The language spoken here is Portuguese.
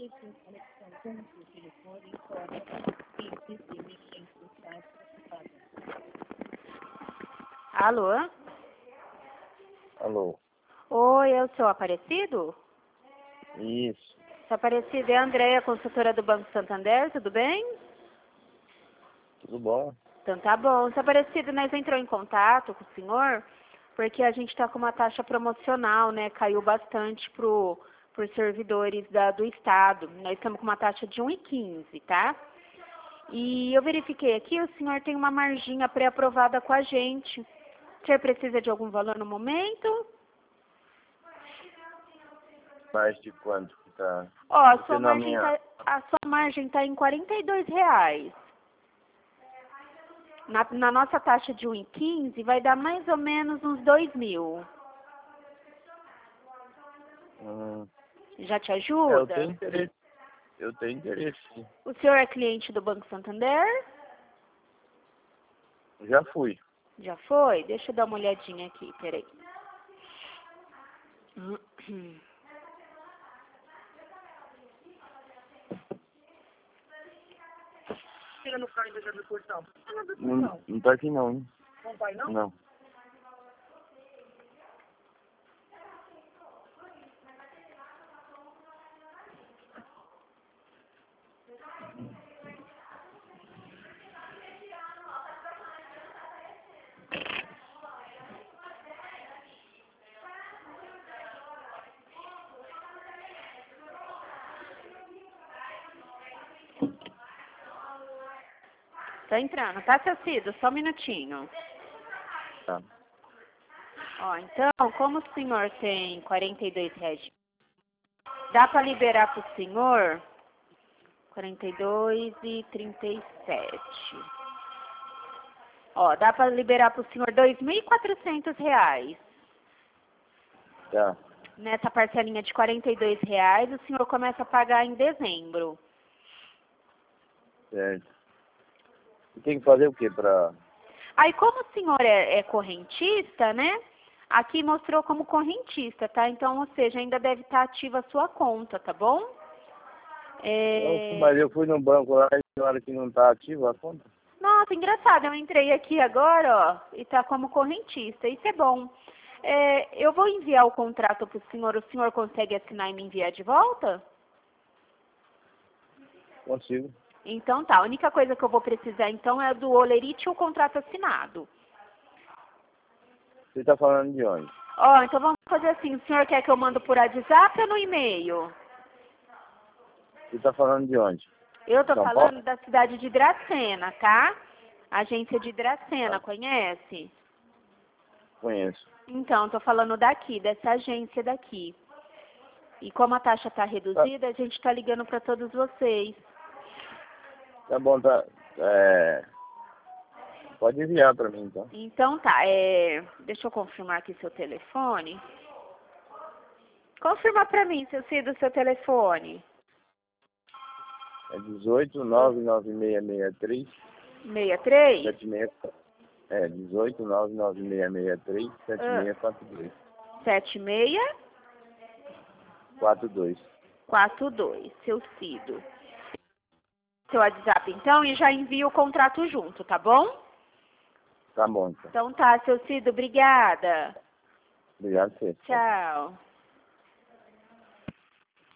Alô? Alô? Oi, é o seu Aparecido? Isso. Seu Aparecido é a Andréia, consultora do Banco Santander, tudo bem? Tudo bom? Então tá bom. Seu Aparecido, nós entramos em contato com o senhor porque a gente está com uma taxa promocional, né? Caiu bastante por servidores do Estado. Nós estamos com uma taxa de 1,15, tá? E eu verifiquei aqui, o senhor tem uma marginha pré-aprovada com a gente. O senhor precisa de algum valor no momento? Mais de quanto que tá? Ó, a Porque sua na margem minha... tá em R$ 42. Na nossa taxa de 1,15 vai dar mais ou menos uns 2.000. Já te ajuda? eu tenho interesse. Eu tenho interesse, sim. O senhor é cliente do Banco Santander? Já fui. Já foi? Deixa eu dar uma olhadinha aqui, peraí. Não tá aqui não, hein? Não vai não? Não. Tá entrando, tá, seu Cido? Só um minutinho. Tá. Ó, então, como o senhor tem R$ 42, dá para liberar pro senhor 42,37. Ó, dá para liberar pro senhor R$ 2.400. Tá. Nessa parcelinha de R$ 42, o senhor começa a pagar em dezembro. Certo. E tem que fazer o que pra... Aí, como o senhor é correntista, né? Aqui mostrou como correntista, tá? Então, ou seja, ainda deve estar ativa a sua conta, tá bom? Mas eu fui no banco lá e na hora que não tá ativa a conta. Nossa, engraçado, eu entrei aqui agora, ó, e tá como correntista, isso é bom. Eu vou enviar o contrato pro senhor, o senhor consegue assinar e me enviar de volta? Consigo. Então tá, a única coisa que eu vou precisar então é do olerite e o contrato assinado. Você tá falando de onde? Ó, então vamos fazer assim, o senhor quer que eu mando por WhatsApp ou no e-mail? Você tá falando de onde? Eu tô São falando Paulo? da cidade de Dracena, tá? Agência de Dracena, Tá. conhece? Conheço. Então, tô falando daqui, dessa agência daqui. E como a taxa tá reduzida, a gente tá ligando para todos vocês. Tá bom, tá. Pode enviar pra mim, então. Então tá, deixa eu confirmar aqui seu telefone. Confirma pra mim, seu Cido, seu telefone. É 18 99663 63? 76. 18 99663 7642. 42. 7642, seu Cido. Seu WhatsApp, então, e já envio o contrato junto, tá bom? Tá bom, então. Então tá, seu Cido, obrigada. Obrigado, você. Tchau.